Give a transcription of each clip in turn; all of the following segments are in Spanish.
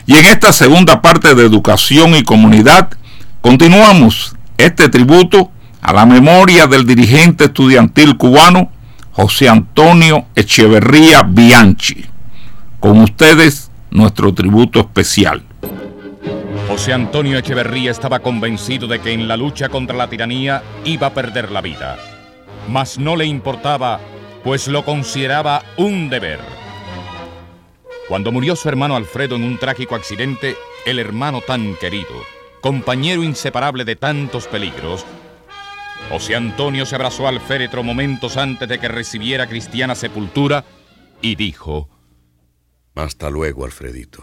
Y en esta segunda parte de Educación y Comunidad, continuamos este tributo a la memoria del dirigente estudiantil cubano José Antonio Echeverría Bianchi. Con ustedes, nuestro tributo especial. José Antonio Echeverría estaba convencido de que en la lucha contra la tiranía iba a perder la vida. Mas no le importaba, pues lo consideraba un deber. Cuando murió su hermano Alfredo en un trágico accidente, el hermano tan querido, compañero inseparable de tantos peligros, José Antonio se abrazó al féretro momentos antes de que recibiera cristiana sepultura y dijo: Hasta luego, Alfredito.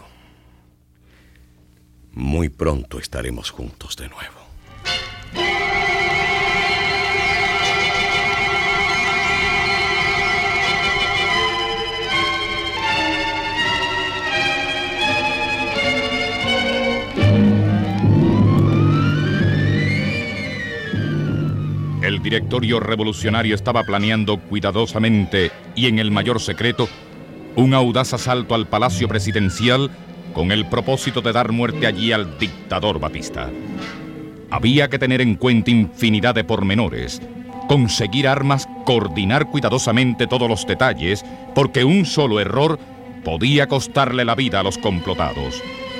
Muy pronto estaremos juntos de nuevo. El directorio revolucionario estaba planeando cuidadosamente y en el mayor secreto un audaz asalto al Palacio Presidencial con el propósito de dar muerte allí al dictador Batista. Había que tener en cuenta infinidad de pormenores, conseguir armas, coordinar cuidadosamente todos los detalles, porque un solo error podía costarle la vida a los complotados.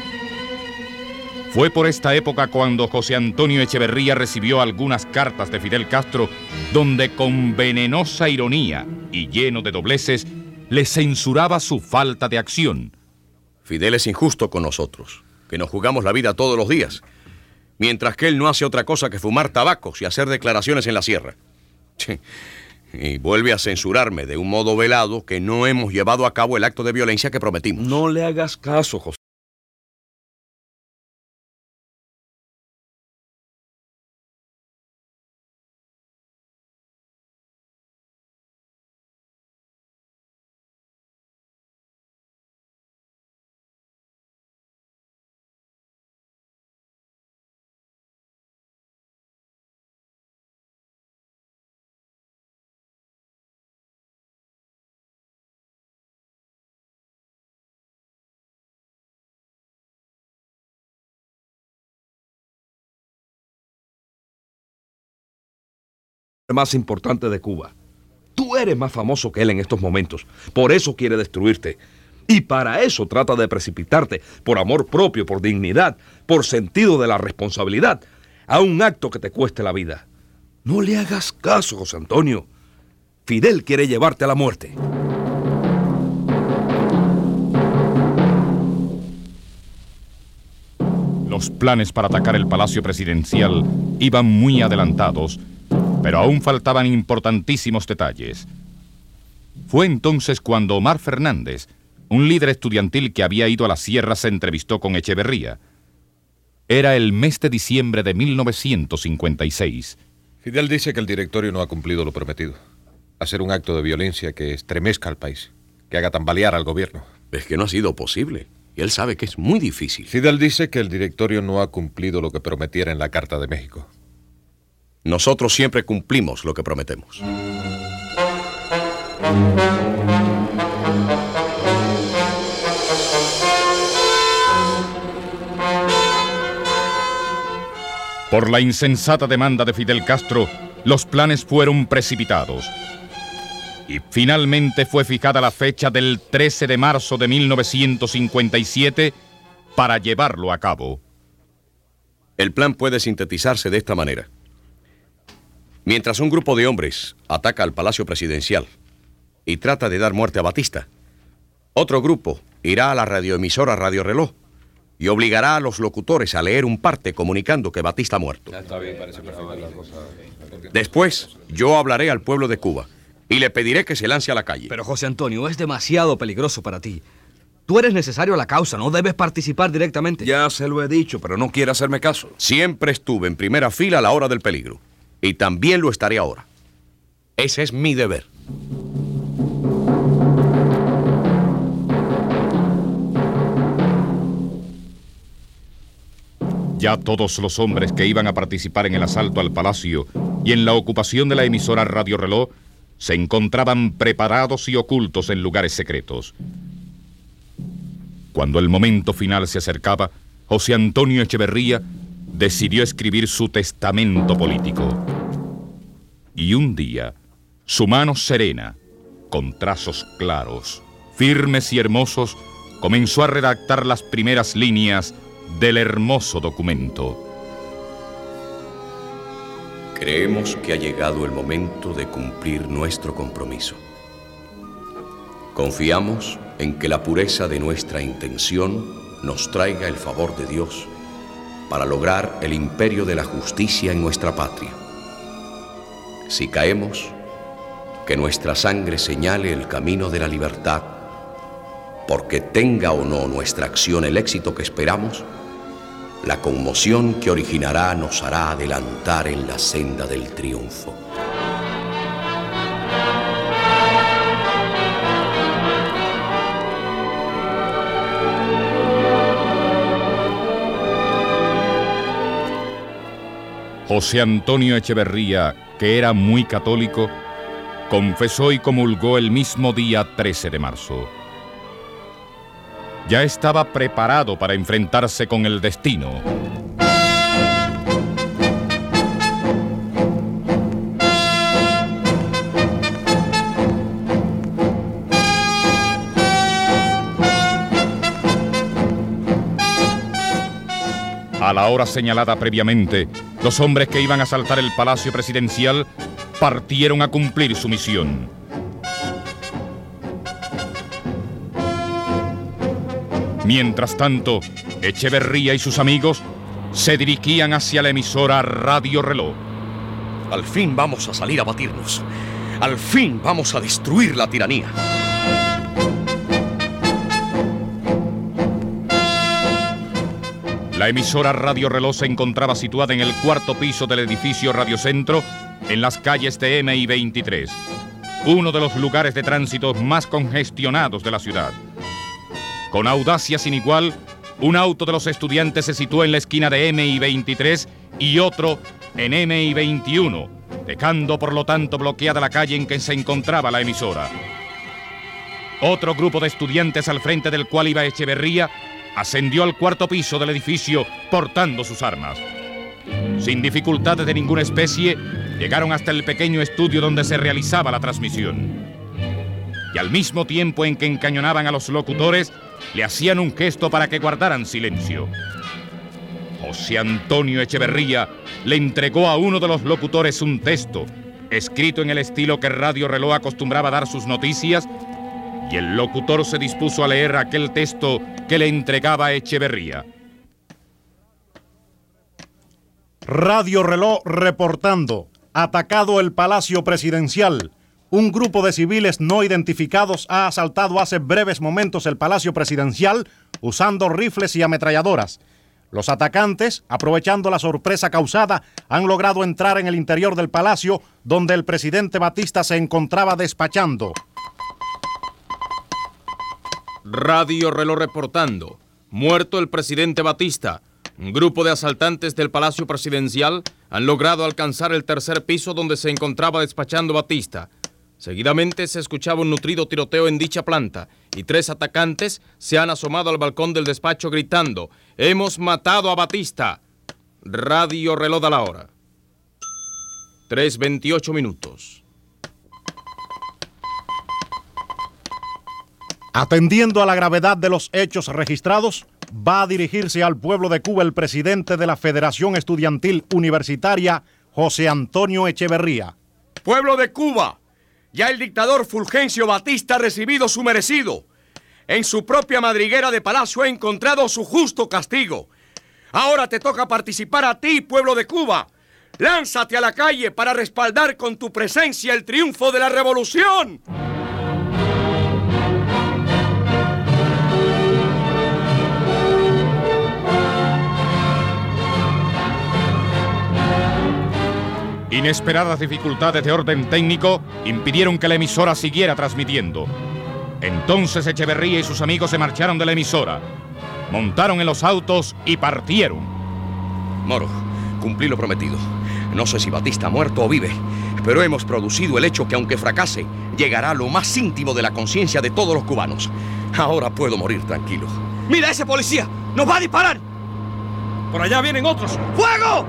Fue por esta época cuando José Antonio Echeverría recibió algunas cartas de Fidel Castro, donde con venenosa ironía y lleno de dobleces le censuraba su falta de acción. Fidel es injusto con nosotros, que nos jugamos la vida todos los días, mientras que él no hace otra cosa que fumar tabacos y hacer declaraciones en la sierra. Y vuelve a censurarme de un modo velado que no hemos llevado a cabo el acto de violencia que prometimos. No le hagas caso, José. Más importante de Cuba. Tú eres más famoso que él en estos momentos. Por eso quiere destruirte. Y para eso trata de precipitarte, por amor propio, por dignidad, por sentido de la responsabilidad, a un acto que te cueste la vida. No le hagas caso, José Antonio. Fidel quiere llevarte a la muerte. Los planes para atacar el Palacio Presidencial iban muy adelantados, pero aún faltaban importantísimos detalles. Fue entonces cuando Omar Fernández, un líder estudiantil que había ido a la sierra, se entrevistó con Echeverría. Era el mes de diciembre de 1956. Fidel dice que el directorio no ha cumplido lo prometido. Hacer un acto de violencia que estremezca al país, que haga tambalear al gobierno. Es que no ha sido posible. Y él sabe que es muy difícil. Fidel dice que el directorio no ha cumplido lo que prometiera en la Carta de México. Nosotros siempre cumplimos lo que prometemos. Por la insensata demanda de Fidel Castro, los planes fueron precipitados. Y finalmente fue fijada la fecha del 13 de marzo de 1957 para llevarlo a cabo. El plan puede sintetizarse de esta manera. Mientras un grupo de hombres ataca al Palacio Presidencial y trata de dar muerte a Batista, otro grupo irá a la radioemisora Radio Reloj y obligará a los locutores a leer un parte comunicando que Batista ha muerto. Después, yo hablaré al pueblo de Cuba y le pediré que se lance a la calle. Pero José Antonio, es demasiado peligroso para ti. Tú eres necesario a la causa, no debes participar directamente. Ya se lo he dicho, pero no quiere hacerme caso. Siempre estuve en primera fila a la hora del peligro. Y también lo estaré ahora. Ese es mi deber. Ya todos los hombres que iban a participar en el asalto al palacio y en la ocupación de la emisora Radio Reloj se encontraban preparados y ocultos en lugares secretos. Cuando el momento final se acercaba, José Antonio Echeverría decidió escribir su testamento político. Y un día, su mano serena, con trazos claros, firmes y hermosos, comenzó a redactar las primeras líneas del hermoso documento. Creemos que ha llegado el momento de cumplir nuestro compromiso. Confiamos en que la pureza de nuestra intención nos traiga el favor de Dios para lograr el imperio de la justicia en nuestra patria. Si caemos, que nuestra sangre señale el camino de la libertad, porque tenga o no nuestra acción el éxito que esperamos, la conmoción que originará nos hará adelantar en la senda del triunfo. José Antonio Echeverría, que era muy católico, confesó y comulgó el mismo día 13 de marzo. Ya estaba preparado para enfrentarse con el destino. A la hora señalada previamente, los hombres que iban a asaltar el Palacio Presidencial partieron a cumplir su misión. Mientras tanto, Echeverría y sus amigos se dirigían hacia la emisora Radio Reloj. Al fin vamos a salir a batirnos. Al fin vamos a destruir la tiranía. La emisora Radio Reloj se encontraba situada en el cuarto piso del edificio Radio Centro, en las calles de M y 23, uno de los lugares de tránsito más congestionados de la ciudad. Con audacia sin igual, un auto de los estudiantes se situó en la esquina de M y 23 y otro en M y 21, dejando por lo tanto bloqueada la calle en que se encontraba la emisora. Otro grupo de estudiantes, al frente del cual iba Echeverría, ascendió al cuarto piso del edificio portando sus armas. Sin dificultades de ninguna especie, llegaron hasta el pequeño estudio donde se realizaba la transmisión. Y al mismo tiempo en que encañonaban a los locutores, le hacían un gesto para que guardaran silencio. José Antonio Echeverría le entregó a uno de los locutores un texto, escrito en el estilo que Radio Reloj acostumbraba dar sus noticias, y el locutor se dispuso a leer aquel texto que le entregaba Echeverría. Radio Reloj reportando. Atacado el Palacio Presidencial. Un grupo de civiles no identificados ha asaltado hace breves momentos el Palacio Presidencial usando rifles y ametralladoras. Los atacantes, aprovechando la sorpresa causada, han logrado entrar en el interior del palacio, donde el presidente Batista se encontraba despachando. Radio Reloj reportando. Muerto el presidente Batista. Un grupo de asaltantes del Palacio Presidencial han logrado alcanzar el tercer piso donde se encontraba despachando Batista. Seguidamente se escuchaba un nutrido tiroteo en dicha planta y 3 atacantes se han asomado al balcón del despacho gritando: ¡Hemos matado a Batista! Radio Reloj da la hora. 3:28 minutos. Atendiendo a la gravedad de los hechos registrados, va a dirigirse al pueblo de Cuba el presidente de la Federación Estudiantil Universitaria, José Antonio Echeverría. Pueblo de Cuba, ya el dictador Fulgencio Batista ha recibido su merecido. En su propia madriguera de palacio ha encontrado su justo castigo. Ahora te toca participar a ti, pueblo de Cuba. Lánzate a la calle para respaldar con tu presencia el triunfo de la revolución. Inesperadas dificultades de orden técnico impidieron que la emisora siguiera transmitiendo. Entonces Echeverría y sus amigos se marcharon de la emisora, montaron en los autos y partieron. Moro, cumplí lo prometido. No sé si Batista ha muerto o vive, pero hemos producido el hecho que, aunque fracase, llegará a lo más íntimo de la conciencia de todos los cubanos. Ahora puedo morir tranquilo. ¡Mira ese policía! ¡Nos va a disparar! Por allá vienen otros. ¡Fuego!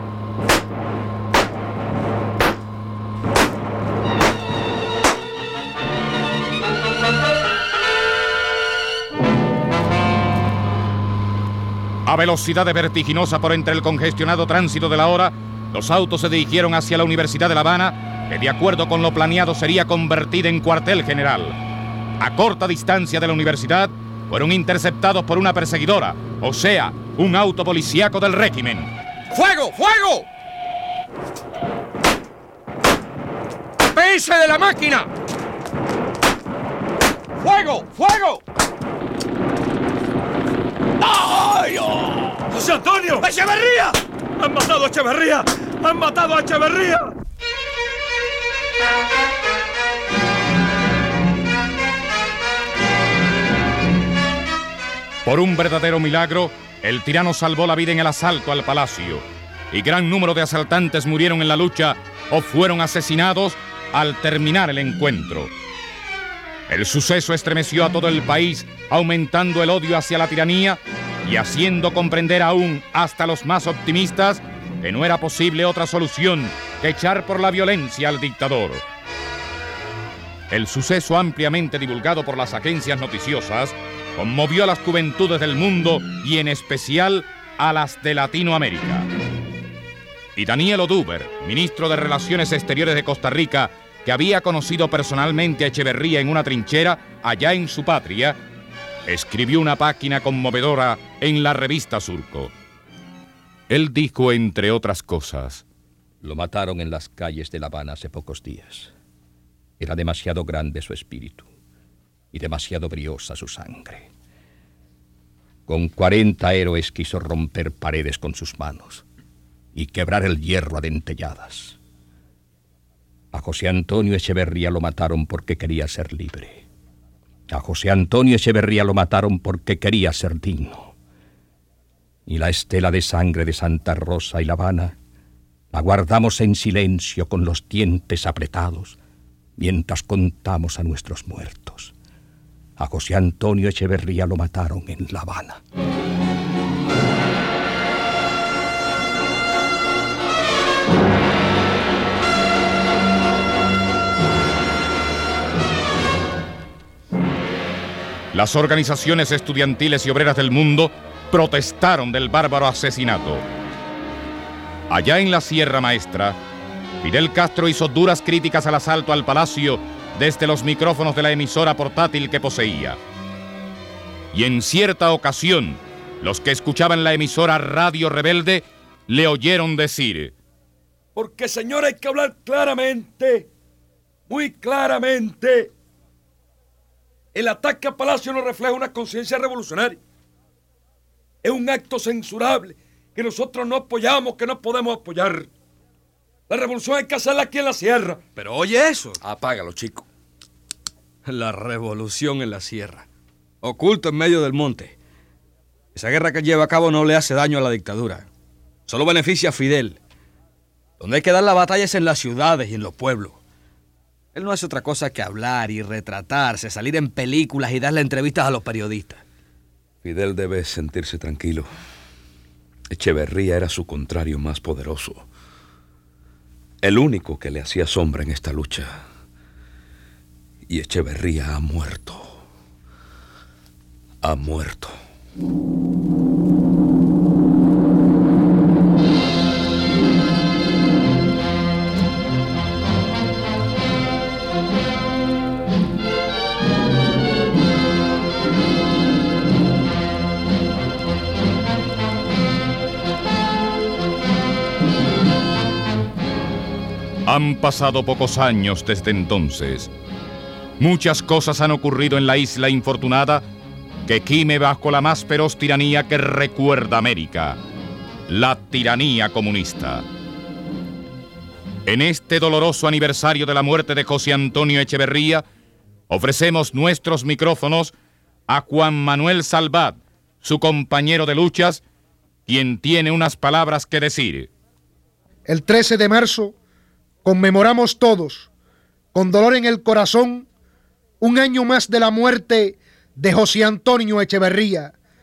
A velocidad vertiginosa por entre el congestionado tránsito de la hora, los autos se dirigieron hacia la Universidad de La Habana, que de acuerdo con lo planeado sería convertida en cuartel general. A corta distancia de la universidad, fueron interceptados por una perseguidora, o sea, un auto policíaco del régimen. ¡Fuego! ¡Fuego! ¡Apéese de la máquina! ¡Fuego! ¡Fuego! ¡Ay! Oh! ¡José Antonio! ¡Echeverría! ¡Han matado a Echeverría! ¡Han matado a Echeverría! Por un verdadero milagro, el tirano salvó la vida en el asalto al palacio, y gran número de asaltantes murieron en la lucha o fueron asesinados al terminar el encuentro. El suceso estremeció a todo el país, aumentando el odio hacia la tiranía y haciendo comprender aún hasta los más optimistas que no era posible otra solución que echar por la violencia al dictador. El suceso, ampliamente divulgado por las agencias noticiosas, conmovió a las juventudes del mundo y en especial a las de Latinoamérica. Y Daniel Oduber, ministro de Relaciones Exteriores de Costa Rica, que había conocido personalmente a Echeverría en una trinchera allá en su patria, escribió una página conmovedora en la revista Surco. Él dijo, entre otras cosas: lo mataron en las calles de La Habana hace pocos días. Era demasiado grande su espíritu y demasiado briosa su sangre. Con 40 héroes quiso romper paredes con sus manos y quebrar el hierro a dentelladas. A José Antonio Echeverría lo mataron porque quería ser libre. A José Antonio Echeverría lo mataron porque quería ser digno. Y la estela de sangre de Santa Rosa y La Habana la guardamos en silencio con los dientes apretados mientras contamos a nuestros muertos. A José Antonio Echeverría lo mataron en La Habana. Las organizaciones estudiantiles y obreras del mundo protestaron del bárbaro asesinato. Allá en la Sierra Maestra, Fidel Castro hizo duras críticas al asalto al palacio desde los micrófonos de la emisora portátil que poseía. Y en cierta ocasión, los que escuchaban la emisora Radio Rebelde le oyeron decir: porque, señor, hay que hablar claramente, muy claramente. El ataque al palacio no refleja una conciencia revolucionaria. Es un acto censurable que nosotros no apoyamos, que no podemos apoyar. La revolución hay que hacerla aquí en la sierra. Pero oye eso. Apágalo, chico. La revolución en la sierra, oculto en medio del monte. Esa guerra que lleva a cabo no le hace daño a la dictadura. Solo beneficia a Fidel. Donde hay que dar la batalla es en las ciudades y en los pueblos. Él no hace otra cosa que hablar y retratarse, salir en películas y darle entrevistas a los periodistas. Fidel debe sentirse tranquilo. Echeverría era su contrario más poderoso. El único que le hacía sombra en esta lucha. Y Echeverría ha muerto. Ha muerto. Han pasado pocos años desde entonces. Muchas cosas han ocurrido en la isla infortunada que gime bajo la más feroz tiranía que recuerda América, la tiranía comunista. En este doloroso aniversario de la muerte de José Antonio Echeverría, ofrecemos nuestros micrófonos a Juan Manuel Salvat, su compañero de luchas, quien tiene unas palabras que decir. El 13 de marzo conmemoramos todos, con dolor en el corazón, un año más de la muerte de José Antonio Echeverría,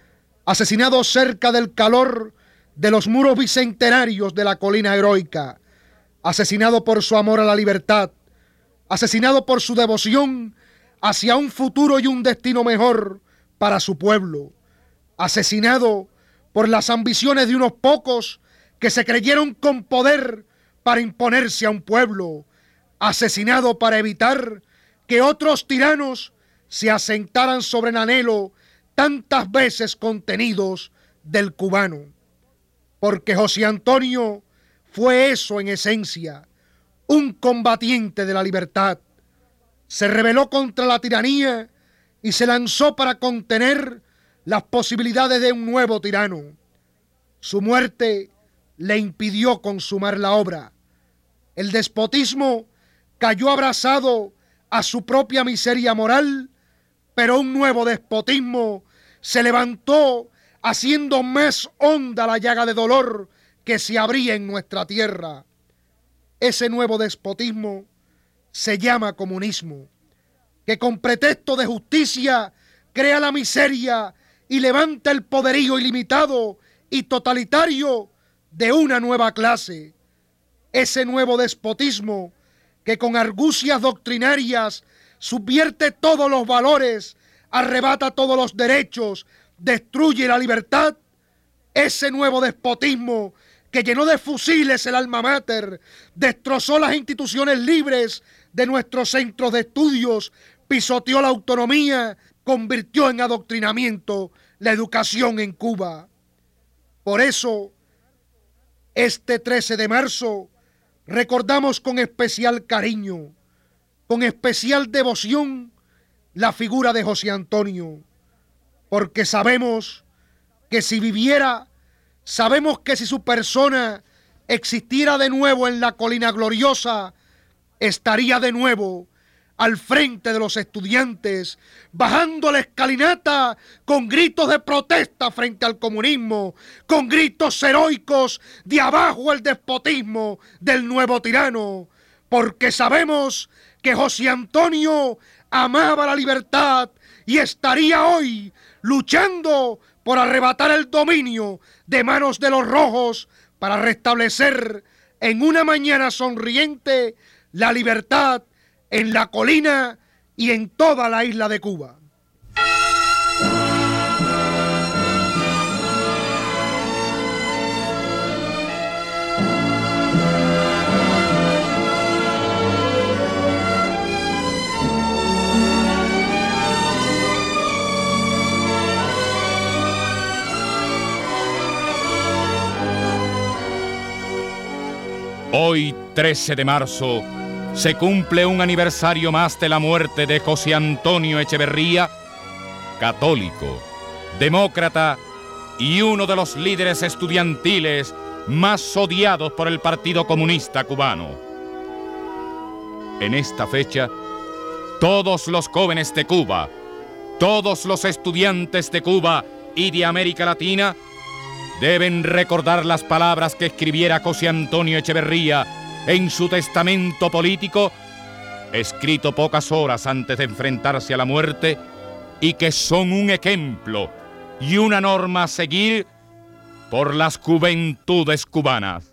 asesinado cerca del calor de los muros bicentenarios de la colina heroica, asesinado por su amor a la libertad, asesinado por su devoción hacia un futuro y un destino mejor para su pueblo, asesinado por las ambiciones de unos pocos que se creyeron con poder para imponerse a un pueblo, asesinado para evitar que otros tiranos se asentaran sobre el anhelo tantas veces contenidos del cubano. Porque José Antonio fue eso en esencia, un combatiente de la libertad. Se rebeló contra la tiranía y se lanzó para contener las posibilidades de un nuevo tirano. Su muerte le impidió consumar la obra. El despotismo cayó abrazado a su propia miseria moral, pero un nuevo despotismo se levantó haciendo más honda la llaga de dolor que se abría en nuestra tierra. Ese nuevo despotismo se llama comunismo, que con pretexto de justicia crea la miseria y levanta el poderío ilimitado y totalitario de una nueva clase. Ese nuevo despotismo que con argucias doctrinarias subvierte todos los valores, arrebata todos los derechos, destruye la libertad. Ese nuevo despotismo que llenó de fusiles el alma mater, destrozó las instituciones libres de nuestros centros de estudios, pisoteó la autonomía, convirtió en adoctrinamiento la educación en Cuba. Por eso, este 13 de marzo, recordamos con especial cariño, con especial devoción, la figura de José Antonio, porque sabemos que si viviera, sabemos que si su persona existiera de nuevo en la colina gloriosa, estaría de nuevo al frente de los estudiantes, bajando la escalinata con gritos de protesta frente al comunismo, con gritos heroicos de abajo el despotismo del nuevo tirano, porque sabemos que José Antonio amaba la libertad y estaría hoy luchando por arrebatar el dominio de manos de los rojos para restablecer en una mañana sonriente la libertad en la colina y en toda la isla de Cuba. Hoy, 13 de marzo, se cumple un aniversario más de la muerte de José Antonio Echeverría, católico, demócrata y uno de los líderes estudiantiles más odiados por el Partido Comunista Cubano. En esta fecha, todos los jóvenes de Cuba, todos los estudiantes de Cuba y de América Latina deben recordar las palabras que escribiera José Antonio Echeverría en su testamento político, escrito pocas horas antes de enfrentarse a la muerte, y que son un ejemplo y una norma a seguir por las juventudes cubanas.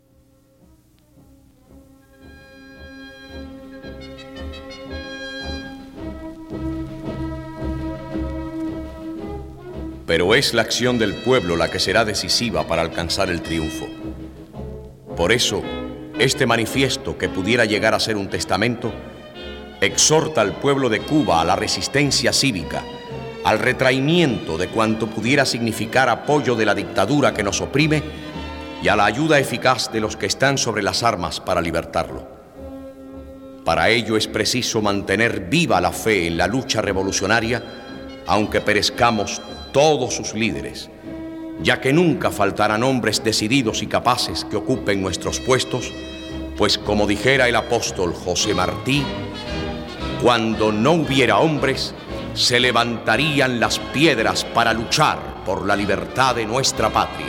Pero es la acción del pueblo la que será decisiva para alcanzar el triunfo. Por eso, este manifiesto, que pudiera llegar a ser un testamento, exhorta al pueblo de Cuba a la resistencia cívica, al retraimiento de cuanto pudiera significar apoyo de la dictadura que nos oprime y a la ayuda eficaz de los que están sobre las armas para libertarlo. Para ello es preciso mantener viva la fe en la lucha revolucionaria, aunque perezcamos todos sus líderes, ya que nunca faltarán hombres decididos y capaces que ocupen nuestros puestos, pues como dijera el apóstol José Martí, cuando no hubiera hombres, se levantarían las piedras para luchar por la libertad de nuestra patria.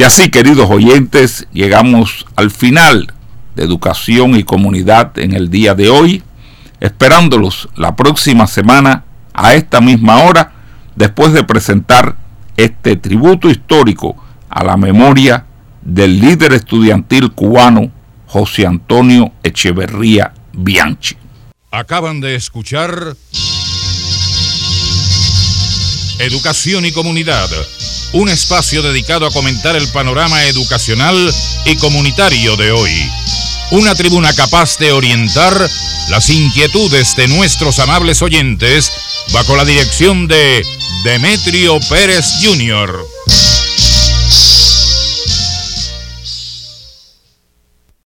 Y así, queridos oyentes, llegamos al final de Educación y Comunidad en el día de hoy, esperándolos la próxima semana a esta misma hora, después de presentar este tributo histórico a la memoria del líder estudiantil cubano José Antonio Echeverría Bianchi. Acaban de escuchar Educación y Comunidad, un espacio dedicado a comentar el panorama educacional y comunitario de hoy. Una tribuna capaz de orientar las inquietudes de nuestros amables oyentes bajo la dirección de Demetrio Pérez Jr.